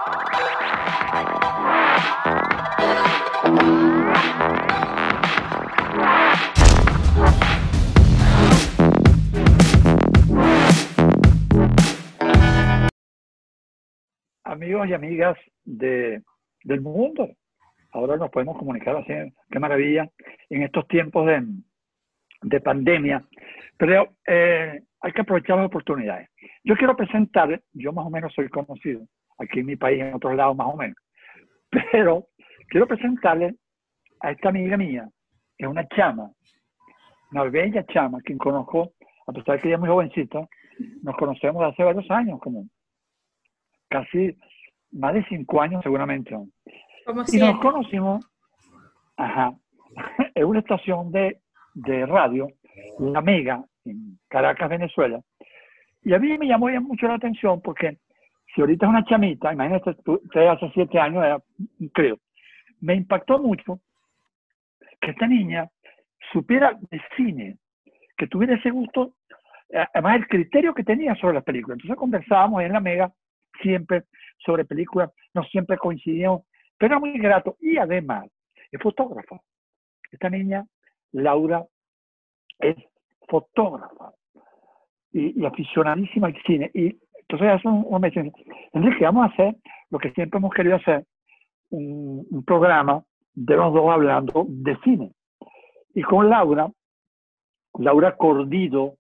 Amigos y amigas del mundo, ahora nos podemos comunicar así, qué maravilla, en estos tiempos de pandemia, pero hay que aprovechar las oportunidades. Yo quiero presentar, yo más o menos soy conocido, aquí en mi país, en otros lados más o menos, pero quiero presentarle a esta amiga mía, que es una chama, una bella chama, quien conozco, a pesar de que ella es muy jovencita, nos conocemos hace varios años, como casi más de 5 años seguramente. Como Y nos 7. conocimos, ajá, en una estación de radio, La Mega, en Caracas, Venezuela. Y a mí me llamó ya mucho la atención porque si ahorita es una chamita, imagínate, usted hace 7 años, era, creo, me impactó mucho que esta niña supiera de cine, que tuviera ese gusto, además el criterio que tenía sobre las películas. Entonces conversábamos en La Mega siempre sobre películas, no siempre coincidíamos, pero era muy grato. Y además es fotógrafa. Esta niña, Laura, es fotógrafa y aficionadísima al cine. Y entonces hace un mes, Enrique, vamos a hacer lo que siempre hemos querido hacer, un programa de los dos hablando de cine. Y con Laura Cordido,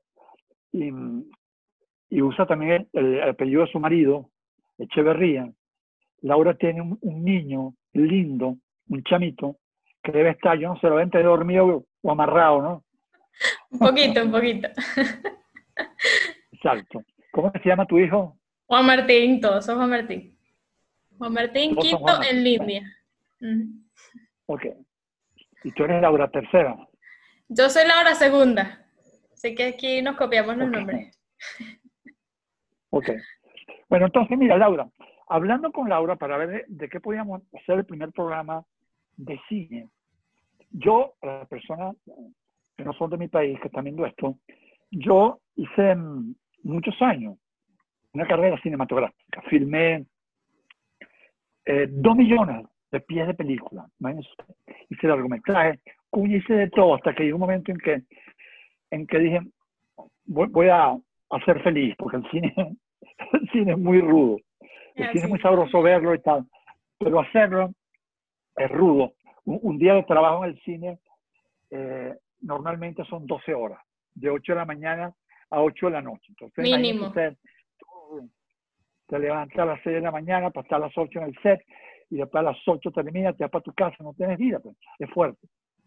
y usa también el apellido de su marido, Echeverría. Laura tiene un niño lindo, un chamito, que debe estar, yo no sé, lo debe tener dormido o amarrado, ¿no? Un poquito, un poquito. Exacto. ¿Cómo se llama tu hijo? Juan Martín, todos son Juan Martín. Juan Martín, Todos son quinto Juan Martín. en línea. Ok. Y tú eres Laura tercera. Yo soy Laura segunda. Así que aquí nos copiamos los nombres. Ok. Bueno, entonces mira, Laura, hablando con Laura para ver de qué podíamos hacer el primer programa de cine. Yo, a las personas que no son de mi país, que están viendo esto, yo hice muchos años una carrera cinematográfica. Filmé 2 millones de pies de película. Imagínense usted. Hice largometraje, hice de todo, hasta que llegó un momento en que dije, voy a ser feliz, porque el cine es muy rudo. El cine es muy sabroso verlo y tal, pero hacerlo es rudo. Un día de trabajo en el cine normalmente son 12 horas, de 8 de la mañana a 8 de la noche. Entonces, mínimo. Usted te levantas a las 6 de la mañana para estar a las 8 en el set, y después a las 8 terminas, te vas para tu casa, no tienes vida, pues, es fuerte.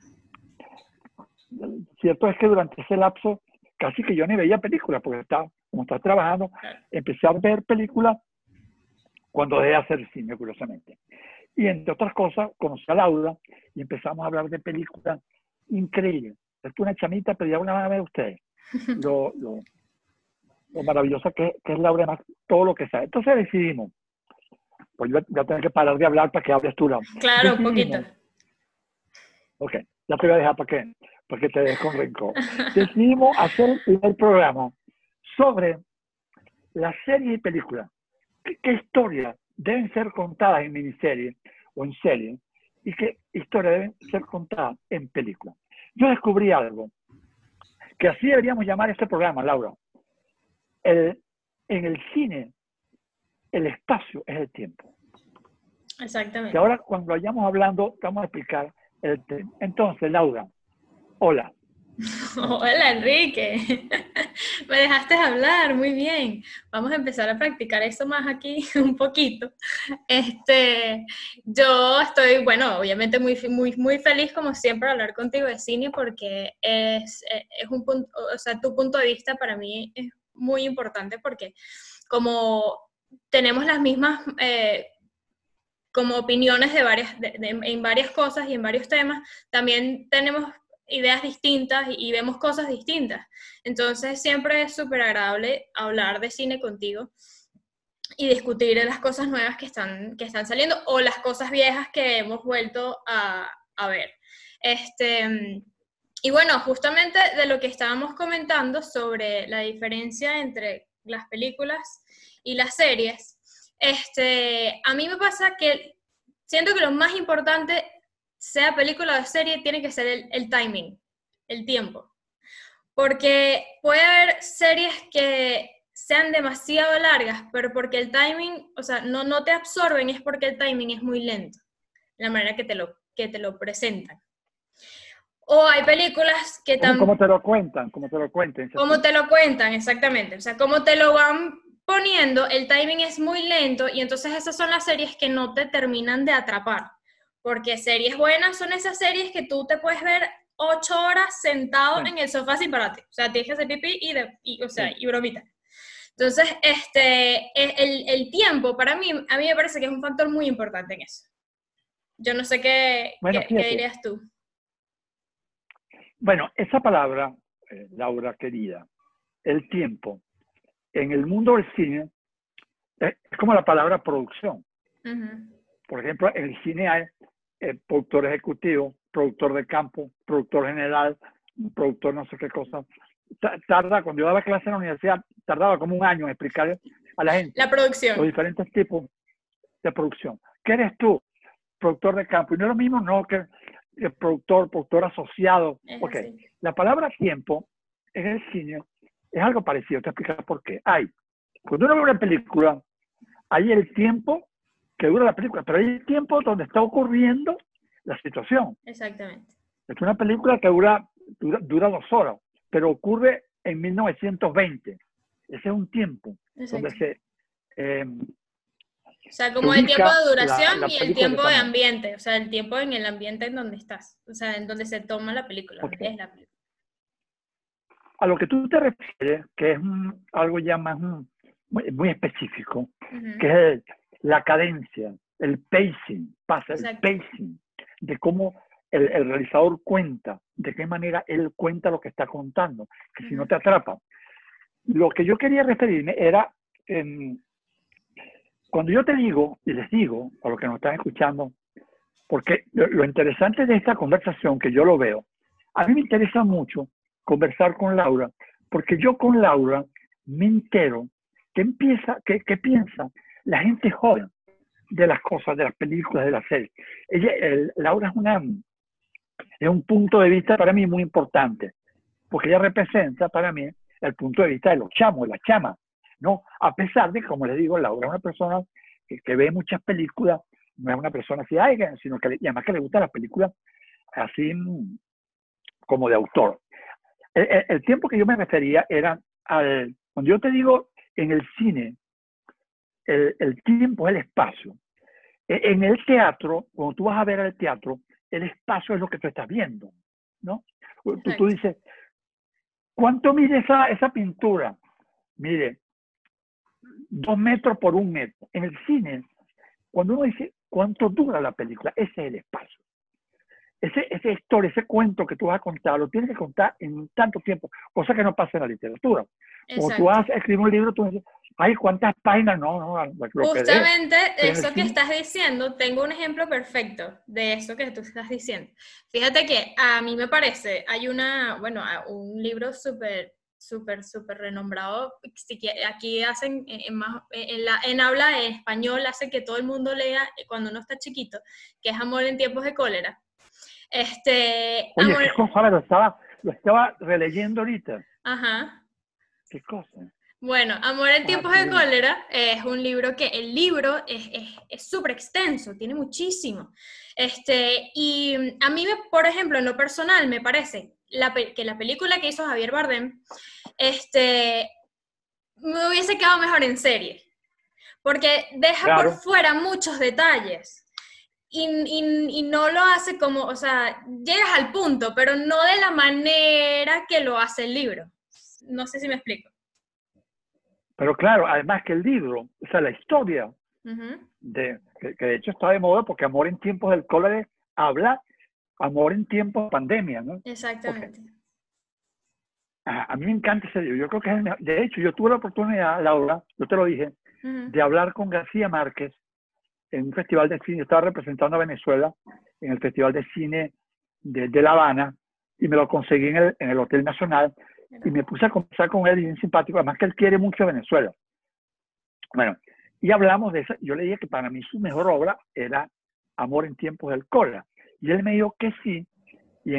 Cierto es que durante ese lapso casi que yo ni veía películas, porque como estaba trabajando, empecé a ver películas cuando dejé de hacer cine, curiosamente. Y entre otras cosas, conocí a Laura y empezamos a hablar de películas increíbles. Es una chamita, pero ya una vez ustedes, lo maravillosa que es Laura, más todo lo que sabe. Entonces decidimos, pues yo voy a tener que parar de hablar para que hables tú, Laura. Claro, un poquito. Ok, ya te voy a dejar para que te des con rencor. Decidimos hacer el primer programa sobre las series y películas. ¿Qué historias deben ser contadas en miniserie o en serie? ¿Y qué historias deben ser contadas en película? Yo descubrí algo, que así deberíamos llamar este programa, Laura. En el cine, el espacio es el tiempo. Exactamente. Y ahora, cuando vayamos hablando, vamos a explicar el tema. Entonces, Laura, hola. Hola, Enrique. Me dejaste hablar, muy bien. Vamos a empezar a practicar eso más aquí un poquito. Yo estoy, bueno, obviamente muy feliz como siempre de hablar contigo de cine porque es un punto, o sea, tu punto de vista para mí es muy importante porque como tenemos las mismas como opiniones en varias cosas y en varios temas, también tenemos ideas distintas y vemos cosas distintas. Entonces siempre es súper agradable hablar de cine contigo y discutir las cosas nuevas que están saliendo o las cosas viejas que hemos vuelto a ver. Y bueno, justamente de lo que estábamos comentando sobre la diferencia entre las películas y las series, a mí me pasa que siento que lo más importante, sea película o serie, tiene que ser el timing, el tiempo. Porque puede haber series que sean demasiado largas, pero porque el timing, o sea, no te absorben, es porque el timing es muy lento, la manera que te lo presentan. O hay películas que Como también... te lo cuentan, como te lo cuenten. Como te lo cuentan, exactamente. O sea, como te lo van poniendo, el timing es muy lento y entonces esas son las series que no te terminan de atrapar. Porque series buenas son esas series que tú te puedes ver 8 horas sentado en el sofá sin pararte. O sea, tienes que hacer pipí y bromita. Entonces, el tiempo para mí, a mí me parece que es un factor muy importante en eso. Yo no sé qué dirías tú. Bueno, esa palabra, Laura querida, el tiempo, en el mundo del cine, es como la palabra producción. Por ejemplo, en el cine hay productor ejecutivo, productor de campo, productor general, productor no sé qué cosa. Cuando yo daba clase en la universidad, tardaba como un año en explicar a la gente la producción, los diferentes tipos de producción. ¿Qué eres tú? Productor de campo. Y no es lo mismo, no, que el productor asociado. Ok, la palabra tiempo en el cine es algo parecido. Te voy a explicar por qué. Cuando uno ve una película, hay el tiempo que dura la película, pero hay el tiempo donde está ocurriendo la situación. Exactamente. Es una película que dura 2 horas, pero ocurre en 1920. Ese es un tiempo donde se... o sea, como el tiempo de duración y el tiempo de ambiente, o sea, el tiempo en el ambiente en donde estás, o sea, en donde se toma la película, donde es la película. A lo que tú te refieres, que es algo ya más muy específico, que es la cadencia, el pacing, el pacing, de cómo el realizador cuenta, de qué manera él cuenta lo que está contando, que si no te atrapa. Lo que yo quería referirme era, cuando yo te digo, y les digo, a los que nos están escuchando, porque lo interesante de esta conversación, que yo lo veo, a mí me interesa mucho conversar con Laura, porque yo con Laura me entero qué piensa la gente joven de las cosas, de las películas, de las series. Laura es un punto de vista para mí muy importante, porque ella representa para mí el punto de vista de los chamos, de las chamas, ¿no? A pesar de, como les digo, Laura es una persona que ve muchas películas, no es una persona así, sino que además que le gustan las películas así como de autor. El tiempo que yo me refería era cuando yo te digo en el cine, el tiempo es el espacio. En el teatro, cuando tú vas a ver al teatro, el espacio es lo que tú estás viendo, ¿no? Tú dices, ¿cuánto mide esa pintura? Mire, 2 metros por 1 metro. En el cine, cuando uno dice cuánto dura la película, ese es el espacio. Esa historia, ese cuento que tú vas a contar, lo tienes que contar en tanto tiempo, cosa que no pasa en la literatura. Cuando tú vas a escribir un libro, tú dices, ay, ¿cuántas páginas? No, justamente eso que estás diciendo, tengo un ejemplo perfecto de eso que tú estás diciendo. Fíjate que a mí me parece, hay un libro súper renombrado, aquí hacen en habla en español, hace que todo el mundo lea cuando uno está chiquito, que es Amor en tiempos de cólera. Oye, qué cosa, lo estaba releyendo ahorita. Ajá. ¿Qué cosa? Bueno, Amor en tiempos de cólera es un libro que el libro es súper extenso, tiene muchísimo. Y a mí, por ejemplo, en lo personal, me parece que la película que hizo Javier Bardem me hubiese quedado mejor en serie, porque deja por fuera muchos detalles. Y no lo hace como, o sea, llegas al punto, pero no de la manera que lo hace el libro. No sé si me explico. Pero claro, además que el libro, o sea, la historia, que de hecho está de moda, porque Amor en tiempos del cólera habla amor en tiempos de pandemia, ¿no? Exactamente. Okay. A mí me encanta ese libro. Yo creo que es el mejor. De hecho, yo tuve la oportunidad, Laura, yo te lo dije, de hablar con García Márquez en un festival de cine. Yo estaba representando a Venezuela en el Festival de Cine de La Habana y me lo conseguí en el Hotel Nacional y me puse a conversar con él, y bien simpático, además que él quiere mucho a Venezuela. Bueno, Y hablamos de eso. Yo le dije que para mí su mejor obra era Amor en tiempos del cólera. Y él me dijo que sí, y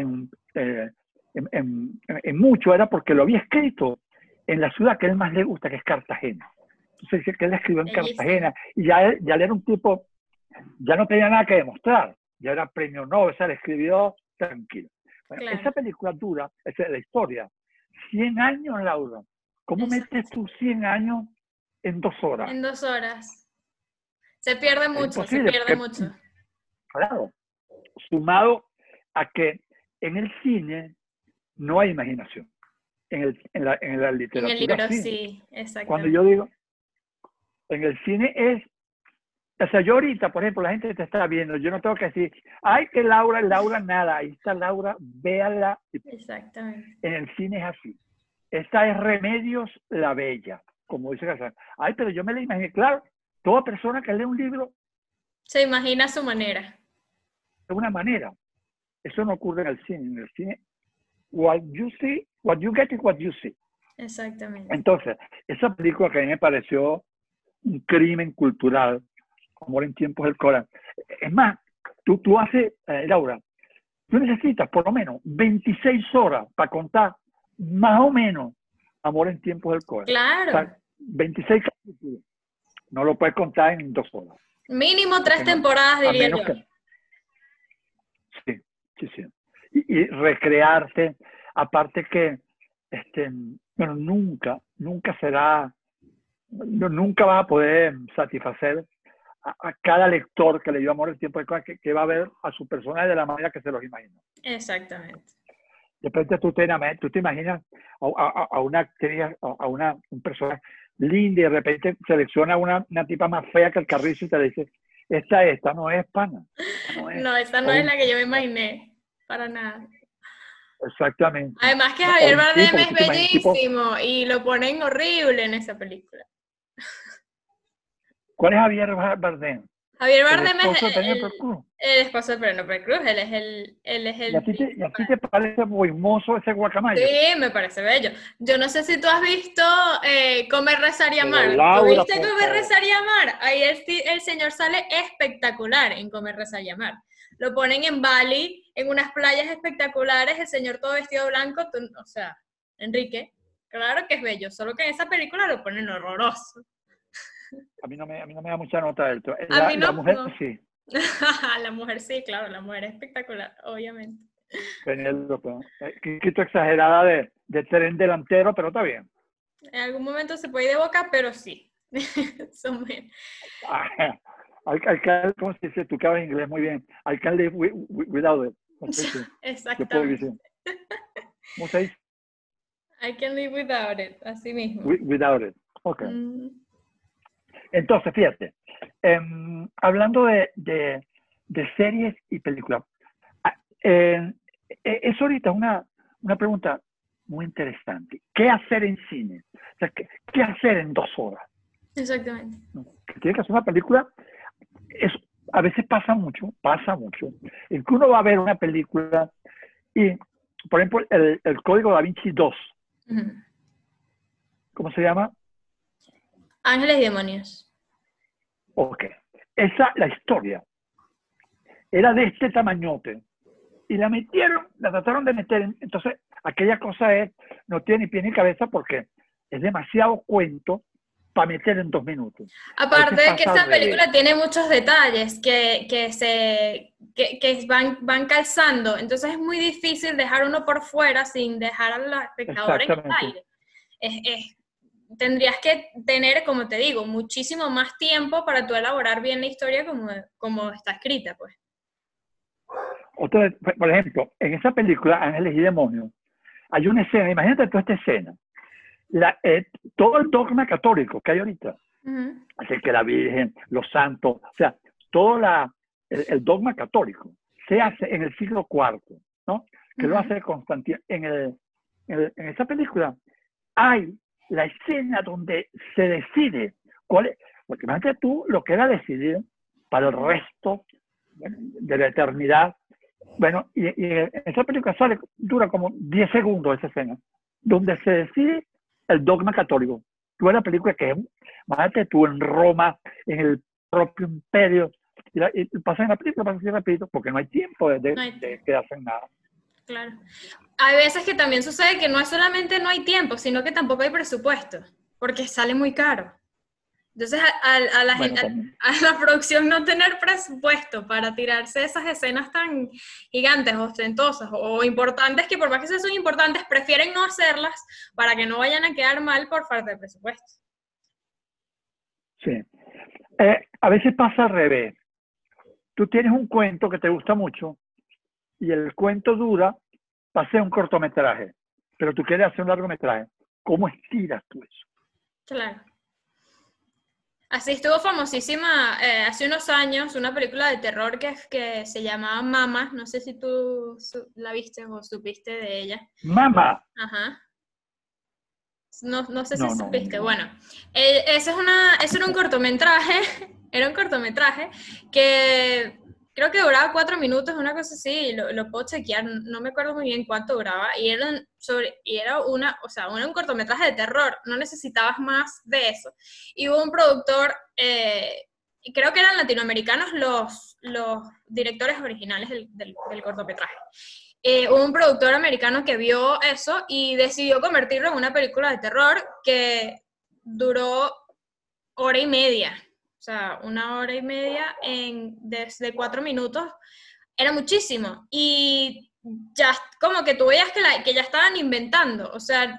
en mucho era porque lo había escrito en la ciudad que a él más le gusta, que es Cartagena. Entonces dice que él escribió en Cartagena, y ya él era un tipo, ya no tenía nada que demostrar, ya era premio Nobel, o sea, le escribió tranquilo. Bueno, Claro. esa película dura, esa es la historia, 100 años, Laura. ¿Cómo Exacto. metes tú 100 años en 2 horas? En 2 horas. Se pierde Es mucho, se imposible, pierde porque, mucho. claro, sumado a que en el cine no hay imaginación. En la literatura, En el libro sí. sí, Cuando exactamente. yo digo, en el cine es, o sea, yo ahorita, por ejemplo, la gente te está viendo, yo no tengo que decir, ay, que Laura, nada, ahí está Laura, véala. Exactamente. En el cine es así. Esta es Remedios la Bella, como dice Casar. Ay, pero yo me la imaginé, claro, toda persona que lee un libro Se imagina a su manera. de una manera. Eso no ocurre en el cine. En el cine, what you see, what you get is what you see. Exactamente. Entonces, esa película que a mí me pareció un crimen cultural, Amor en tiempos del cólera. Es más, tú haces, Laura, tú necesitas por lo menos 26 horas para contar más o menos Amor en tiempos del cólera. Claro. O sea, 26 capítulos. No lo puedes contar en 2 horas. Mínimo 3 No, temporadas, a diría menos yo. que, sí. Y recrearse, aparte que, bueno, nunca será, nunca vas a poder satisfacer a cada lector que leyó Amor en tiempo de cólera, que va a ver a su personaje de la manera que se los imagina. Exactamente. De repente tú te imaginas a una actriz, un personaje lindo, y de repente selecciona una tipa más fea que el carrizo y te dice, esta no es pana. No, esa no es la que yo me imaginé, para nada. Exactamente. Además que O Javier un Bardem tipo, es tú te imaginas, tipo, bellísimo y lo ponen horrible en esa película. ¿cuál es Javier Bardem? Javier El Bardem es esposo de Penélope Cruz. el esposo de Penélope Cruz, él es ¿Y a ti te parece muy hermoso ese guacamayo? Sí, me parece bello. Yo no sé si tú has visto Comer, Rezar y Pero Amar. Laura, ¿Tú viste por Comer, favor. Rezar y Amar? Ahí el señor sale espectacular en Comer, Rezar y Amar. Lo ponen en Bali, en unas playas espectaculares, el señor todo vestido blanco. O sea, Enrique, claro que es bello, solo que en esa película lo ponen horroroso. A mí no me da mucha nota de esto. A mí La no. mujer No. sí. La mujer sí, claro, la mujer es espectacular, obviamente. Penélope. Quito exagerada de tren delantero, pero está bien. En algún momento se puede ir de boca, pero sí. Son bien. ¿Cómo se dice? Tú que hablas inglés muy bien. I can live without it. No sé si yo puedo Exactamente. decir. ¿Cómo se dice? I can live without it, así mismo. Without it. Ok. Entonces, fíjate, hablando de series y películas, es ahorita una pregunta muy interesante. ¿Qué hacer en cine? O sea, ¿qué hacer en 2 horas? Exactamente. Que tiene que hacer una película, a veces pasa mucho, en que uno va a ver una película y, por ejemplo, el Código Da Vinci 2, ¿cómo se llama? Ángeles y Demonios. Ok. La historia era de este tamañote y la trataron de meter, entonces aquella cosa no tiene ni pie ni cabeza porque es demasiado cuento para meter en 2 minutos. Aparte de que esta película tiene muchos detalles que van calzando, entonces es muy difícil dejar uno por fuera sin dejar a los espectadores en el aire. Tendrías que tener, como te digo, muchísimo más tiempo para tú elaborar bien la historia como está escrita, pues. Por ejemplo, en esa película, Ángeles y Demonios, hay una escena, imagínate toda esta escena, todo el dogma católico que hay ahorita, así que la Virgen, los santos, o sea, todo el dogma católico se hace en el siglo IV, ¿no? Que lo hace Constantino. En esa película hay la escena donde se decide cuál es, porque imagínate tú lo que era decidir para el resto de la eternidad. Bueno, y en esa película dura como 10 segundos esa escena, donde se decide el dogma católico. tú ves la película que es, imagínate tú en Roma, en el propio imperio, y pasa en la película, pasa así rapidito, porque no hay tiempo de quedarse en nada. Claro. Hay veces que también sucede que no es solamente no hay tiempo, sino que tampoco hay presupuesto, porque sale muy caro. Entonces, a la producción no tener presupuesto para tirarse esas escenas tan gigantes, ostentosas o importantes, que por más que sean importantes, prefieren no hacerlas para que no vayan a quedar mal por falta de presupuesto. Sí. A veces pasa al revés. Tú tienes un cuento que te gusta mucho y el cuento dura para hacer un cortometraje, pero tú quieres hacer un largometraje. ¿Cómo estiras tú eso? Claro. Así estuvo famosísima hace unos años una película de terror que se llamaba Mama. No sé si tú la viste o supiste de ella. Mama. Ajá. No sé si No. supiste. Bueno, ese era un cortometraje. Era un cortometraje que creo que duraba 4 minutos, una cosa así, lo puedo chequear, no me acuerdo muy bien cuánto duraba, y era un cortometraje de terror, no necesitabas más de eso. Y hubo un productor, y creo que eran latinoamericanos los directores originales del cortometraje. Hubo un productor americano que vio eso y decidió convertirlo en una película de terror que duró 1 hora y media. O sea, 1 hora y media desde 4 minutos era muchísimo. Y ya como que tú veías que ya estaban inventando. O sea,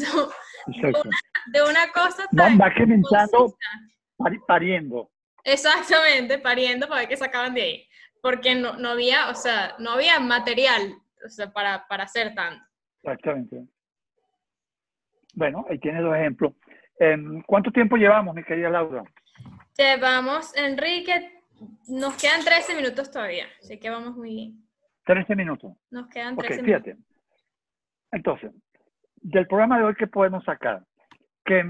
de una cosa tan... Va inventando, pariendo. Exactamente, pariendo para ver qué sacaban de ahí. Porque no había, o sea, no había material, o sea, para hacer tanto. Exactamente. Bueno, ahí tienes 2 ejemplos. ¿Cuánto tiempo llevamos, mi querida Laura? Llevamos, Enrique, nos quedan 13 minutos todavía, así que vamos muy bien. 13 minutos. Nos quedan 13 minutos. Fíjate. Entonces, del programa de hoy, ¿qué podemos sacar? Que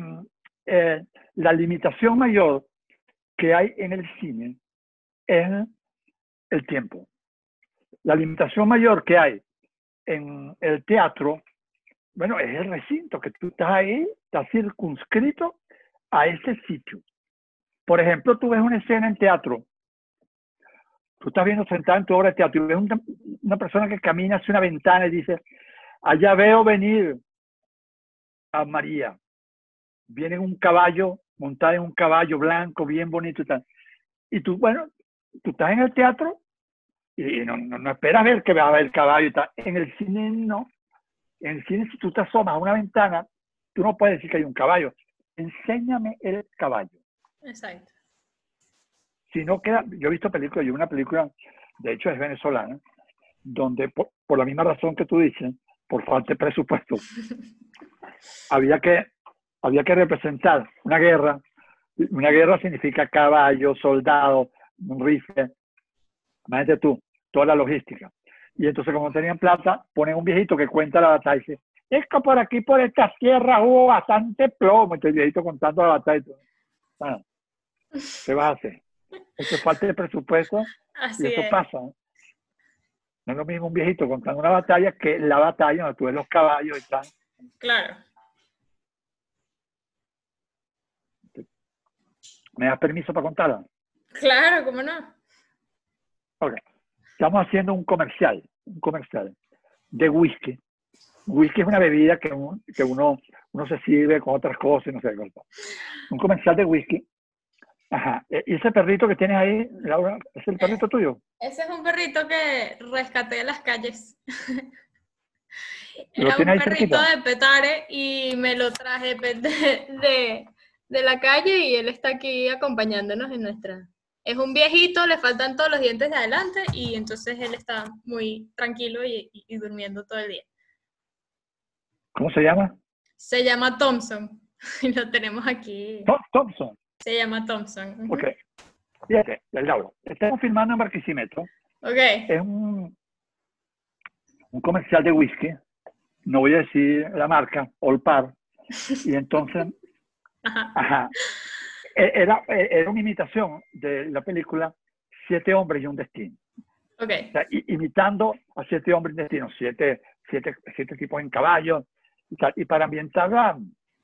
la limitación mayor que hay en el cine es el tiempo. La limitación mayor que hay en el teatro, bueno, es el recinto, que tú estás ahí, estás circunscrito a ese sitio. Por ejemplo, tú ves una escena en teatro, tú estás viendo sentado en tu obra de teatro y ves una persona que camina hacia una ventana y dice, allá veo venir a María. Viene en un caballo, montada en un caballo blanco, bien bonito y tal. Y tú, bueno, tú estás en el teatro y no esperas ver que va a haber el caballo y tal. En el cine no. En el cine, si tú te asomas a una ventana, tú no puedes decir que hay un caballo. Enséñame el caballo. Exacto. Si no queda, yo he visto películas, yo una película, de hecho es venezolana, donde por la misma razón que tú dices, por falta de presupuesto, había que representar una guerra. Una guerra significa caballo, soldado, un rifle, imagínate tú, toda la logística. Y entonces, como tenían plata, ponen un viejito que cuenta la batalla y dice, es que por aquí, por estas tierras, hubo bastante plomo. Entonces el viejito contando la batalla y todo. Bueno, ¿qué vas a hacer? Eso es falta de presupuesto. Así y eso es. pasa. No es lo mismo un viejito contando una batalla que la batalla donde tú ves los caballos y tal. Claro. ¿Me das permiso para contarla? Claro, ¿cómo no? Ok. Estamos haciendo un comercial de whisky. Whisky es una bebida que uno se sirve con otras cosas y no sé qué. Un comercial de whisky. Ajá. ¿Y ese perrito que tienes ahí, Laura, es el perrito tuyo? Ese es un perrito que rescaté de las calles. ¿Lo Era tienes un ahí perrito cerquita? de Petare y me lo traje de la calle y él está aquí acompañándonos en nuestra... Es un viejito, le faltan todos los dientes de adelante y entonces él está muy tranquilo y durmiendo todo el día. ¿Cómo se llama? Se llama Thompson y lo tenemos aquí. Thompson. Se llama Thompson. Ok. Fíjate, Laura, estamos filmando en Barquisimeto. Ok. Es un comercial de whisky. No voy a decir la marca, Olpar. Y entonces, ajá. Era una imitación de la película 7 hombres y un destino. Okay. O sea, imitando a 7 hombres y un destino, siete tipos en caballo y tal. Y para ambientar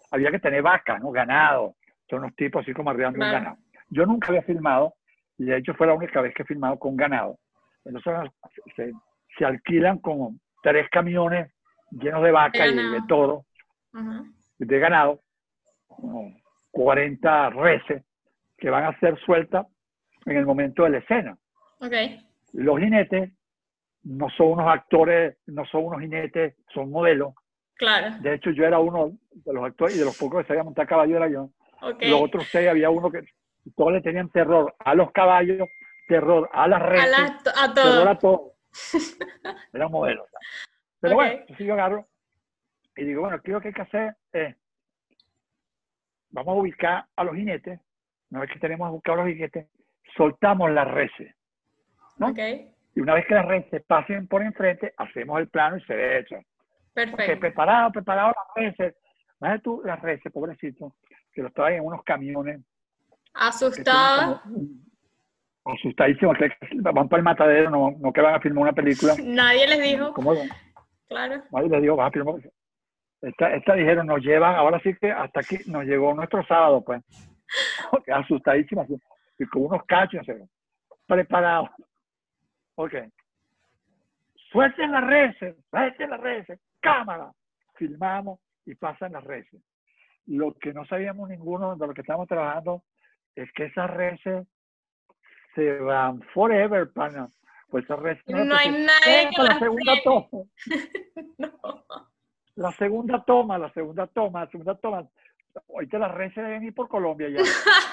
había que tener vacas, ¿no? Ganado. Son unos tipos así como arriando un ganado. Yo nunca había filmado, y de hecho fue la única vez que he filmado con ganado. Entonces se alquilan como 3 camiones llenos de vacas y de todo, de ganado, como 40 reses que van a ser sueltas en el momento de la escena. Los jinetes no son unos actores, no son unos jinetes, son modelos. Claro. De hecho, yo era uno de los actores y de los pocos que sabía montar caballo era yo. Los otros 6 había uno que todos le tenían terror a los caballos, terror a las reses, terror a todo. Eran modelos. Pero bueno, entonces yo agarro y digo, bueno, aquí lo que hay que hacer es, vamos a ubicar a los jinetes, una vez que tenemos buscado a los jinetes, soltamos las reses, ¿no? Y una vez que las reses pasen por enfrente, hacemos el plano y se ve hecho. Perfecto. Preparado las reses. Imagínate tú las reses, pobrecito, que los traen en unos camiones. Asustados. Asustadísimos, que van para el matadero, no que van a filmar una película. Nadie les dijo. ¿Cómo? Claro. Nadie les dijo, vas a filmar. Esta dijeron, nos llevan, ahora sí que hasta aquí nos llegó nuestro sábado, pues. Asustadísimas, y con unos cachos, preparados. Ok. Suelten las reses, cámara. Filmamos y pasan las reses. Lo que no sabíamos ninguno de los que estábamos trabajando es que esas reses se van forever, pana. Pues esas reses no hay nadie que la segunda toma. No. La segunda toma. Ahorita las reses deben ir por Colombia ya.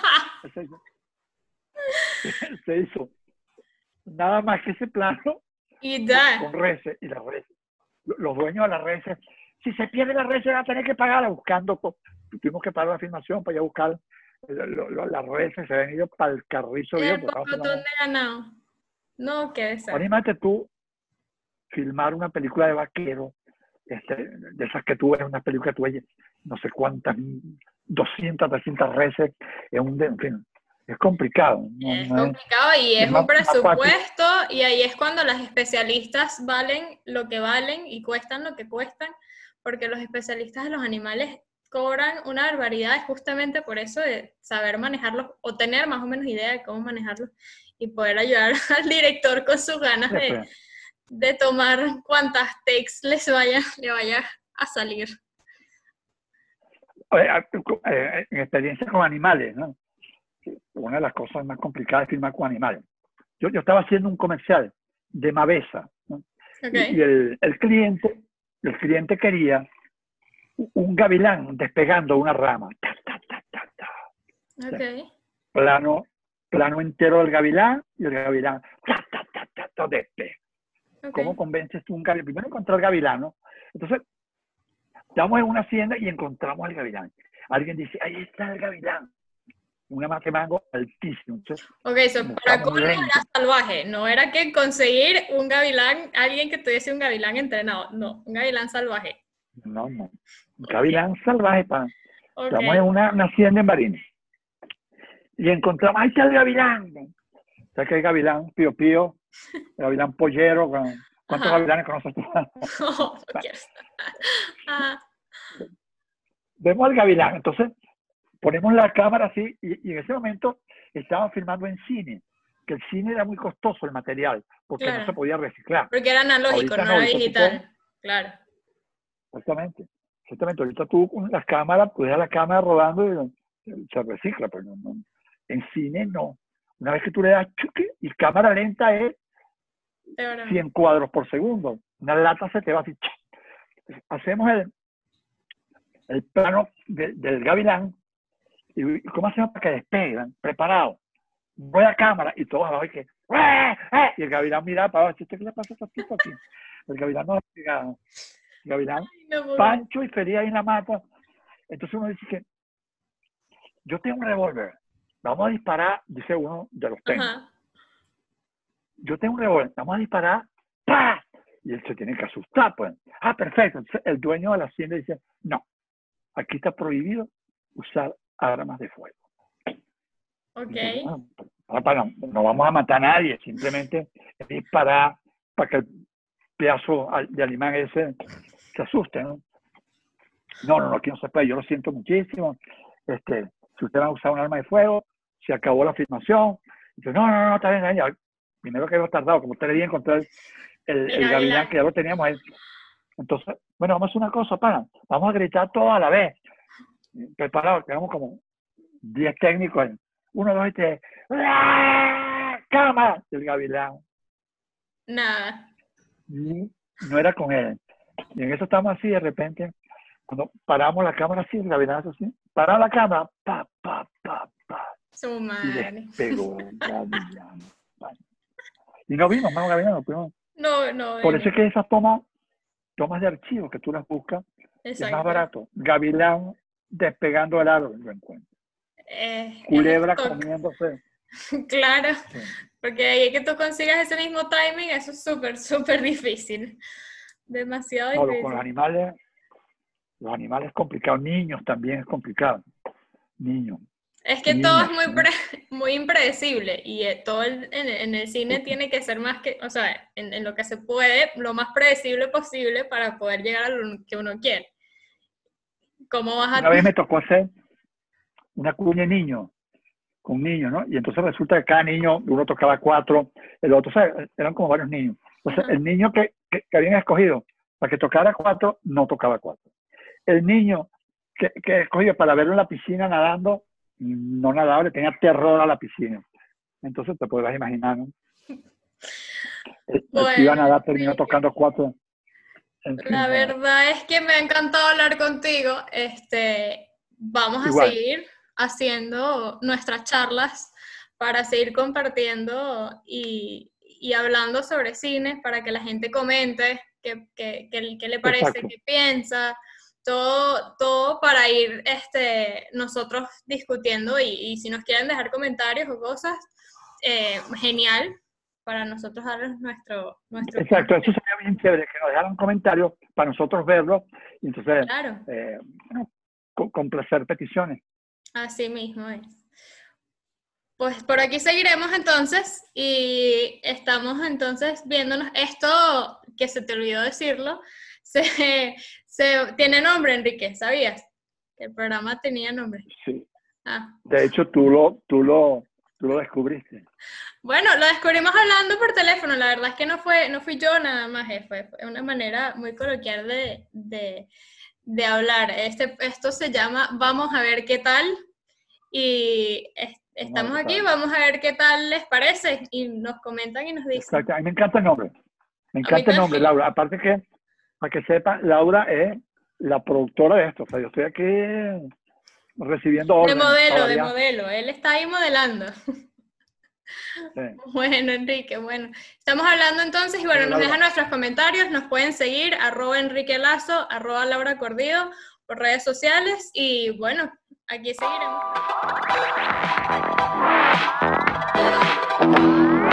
Se hizo nada más que ese plano y ya. Con reses y las reses. Los dueños de las reses, si se pierde la reses van a tener que pagarla buscando. Tuvimos que pagar la filmación para ir a buscar las reses, se habían ido para el carrizo. El pocotón de ganado. No, qué desastre. Anímate tú filmar una película de vaquero, de esas que tú ves, una película que tú ves, no sé cuántas, 200, 300 reses, en fin, es complicado. Es complicado y es un presupuesto y ahí es cuando las especialistas valen lo que valen y cuestan lo que cuestan, porque los especialistas de los animales cobran una barbaridad justamente por eso de saber manejarlos o tener más o menos idea de cómo manejarlos y poder ayudar al director con sus ganas de tomar cuantas takes le vaya a salir. En experiencia con animales, ¿no? Una de las cosas más complicadas es filmar con animales. Yo estaba haciendo un comercial de Mavesa, ¿no? Y el cliente quería un gavilán despegando una rama. Plano entero del gavilán y el gavilán despega. ¿Cómo convences tú un gavilán? Primero encontrar el gavilán, ¿no? Entonces, estamos en una hacienda y encontramos el gavilán. Alguien dice, ahí está el gavilán. Una mate mango altísimo. Entonces, para colmo era salvaje. No era que conseguir un gavilán, alguien que tuviese un gavilán entrenado. No, un gavilán salvaje. No. Un gavilán salvaje, Estamos en una hacienda en Barinas. Y encontramos, ahí está el gavilán. O sea que el gavilán pío, el gavilán pollero. ¿Cuántos gavilanes conoces tú? Vemos al gavilán, entonces ponemos la cámara así y en ese momento estaban filmando en cine, que el cine era muy costoso el material, porque no se podía reciclar. Porque era analógico, no era digital. Claro. Exactamente. Ahorita tú con las cámaras, pues dejas la cámara rodando y se recicla, pero no. En cine no. Una vez que tú le das chuque y cámara lenta es 100 cuadros por segundo. Una lata se te va así. Hacemos el plano del gavilán y cómo hacemos para que despeguen, preparado. Voy a cámara y todos abajo y que y el gavilán mira para abajo. ¿Qué le pasa a este tipo aquí? El gavilán no ha despegado. El gavilán pancho y feliz ahí en la mata. Entonces uno dice que yo tengo un revólver. Vamos a disparar, dice uno de los técnicos. Yo tengo un revólver, vamos a disparar, ¡pah! Y él se tiene que asustar, pues. Perfecto. Entonces, el dueño de la hacienda dice, no, aquí está prohibido usar armas de fuego. Entonces, no vamos a matar a nadie, simplemente es disparar para que el pedazo de animal ese se asuste, ¿no? No, aquí no se puede, yo lo siento muchísimo. Si usted va a usar un arma de fuego, se acabó la filmación. Entonces, no, está bien, ya. Primero que hemos tardado, como usted le dije, encontrar el gavilán que ya lo teníamos ahí. Entonces, bueno, vamos a hacer una cosa, vamos a gritar todos a la vez. Preparados, quedamos como 10 técnicos. 1, 2 y 3. ¡Cama! El gavilán. Nada. No era con él. Y en eso estamos así, de repente, cuando paramos la cámara así, el gavilán así, paramos la cámara, pa. Su madre. Y despegó el gavilán. Y no vimos más un gavilán, no fuimos. No. Por eso es que esas tomas de archivo que tú las buscas, es más barato. Gavilán despegando el árbol, lo encuentro. Culebra comiéndose. Claro, sí. Porque ahí que tú consigas ese mismo timing, eso es súper difícil. Demasiado difícil. Con los animales es complicado. Niños también es complicado. Niños. Es que todo es muy impredecible y todo en el cine tiene que ser más que, o sea, en lo que se puede, lo más predecible posible para poder llegar a lo que uno quiere. ¿Cómo vas a...? Una vez me tocó hacer una cuña de niño, con niños, ¿no? Y entonces resulta que cada niño, uno tocaba 4, el otro, o sea, eran como varios niños. Entonces, el niño que habían escogido para que tocara 4, no tocaba 4. El niño que escogido para verlo en la piscina nadando, no nadaba, le tenía terror a la piscina. Entonces te podrás imaginar, ¿no? Bueno, iba a nadar, terminó tocando 4. La verdad es que me ha encantado hablar contigo. Vamos a seguir haciendo nuestras charlas para seguir compartiendo y hablando sobre cine, para que la gente comente qué le parece, exacto, qué piensa. Todo para ir nosotros discutiendo y si nos quieren dejar comentarios o cosas, genial, para nosotros darles nuestro Exacto, eso sería bien chévere, que nos dejaran comentarios para nosotros verlos y entonces claro, complacer peticiones. Así mismo es. Pues por aquí seguiremos entonces y estamos entonces viéndonos. Esto, que se te olvidó decirlo, tiene nombre, Enrique, ¿sabías? Que el programa tenía nombre. Sí. De hecho, tú lo descubriste. Bueno, lo descubrimos hablando por teléfono. La verdad es que no fui yo nada más. Fue una manera muy coloquial de hablar. Esto se llama Vamos a ver qué tal. Y estamos aquí, vamos a ver qué tal les parece. Y nos comentan y nos dicen. Exacto. A mí me encanta el nombre. Me encanta el nombre, Laura. Aparte que, para que sepan, Laura es la productora de esto. O sea, yo estoy aquí recibiendo órdenes. De modelo. Él está ahí modelando. Sí. Bueno, Enrique, estamos hablando entonces y nos dejan nuestros comentarios, nos pueden seguir, @Enrique Lazo, @Laura Cordido por redes sociales y bueno, aquí seguiremos.